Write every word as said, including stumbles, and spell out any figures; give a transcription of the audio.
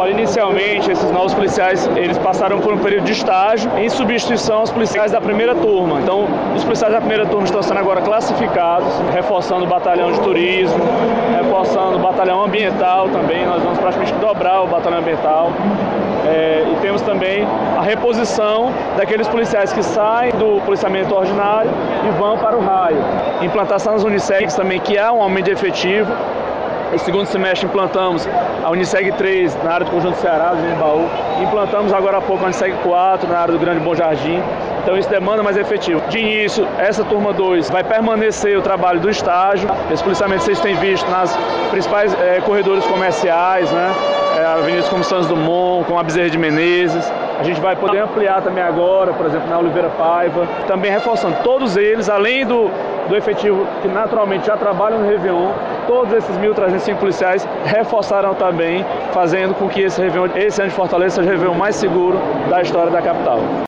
Olha, inicialmente, esses novos policiais, eles passaram por um período de estágio em substituição aos policiais da primeira turma. Então, os policiais da primeira turma estão sendo agora classificados, reforçando o batalhão de turismo, reforçando o batalhão ambiental também. Nós vamos praticamente dobrar o batalhão ambiental. É, e temos também a reposição daqueles policiais que saem do policiamento ordinário e vão para o raio. Implantação nas Unicegs também, que há um aumento de efetivo. No segundo semestre implantamos a Uniceg três na área do Conjunto Ceará, do Embaú. Implantamos agora há pouco a Uniceg quatro na área do Grande Bom Jardim. Então isso demanda mais efetivo. De início, essa turma dois vai permanecer o trabalho do estágio. Esse policiamento vocês têm visto nas principais é, corredores comerciais, né? É, avenidas como Santos Dumont, como a Bezerra de Menezes. A gente vai poder ampliar também agora, por exemplo, na Oliveira Paiva. Também reforçando todos eles, além do, do efetivo que naturalmente já trabalham no Réveillon, todos esses mil trezentos e cinco policiais reforçaram também, fazendo com que esse Réveillon, esse ano de Fortaleza seja o Réveillon mais seguro da história da capital.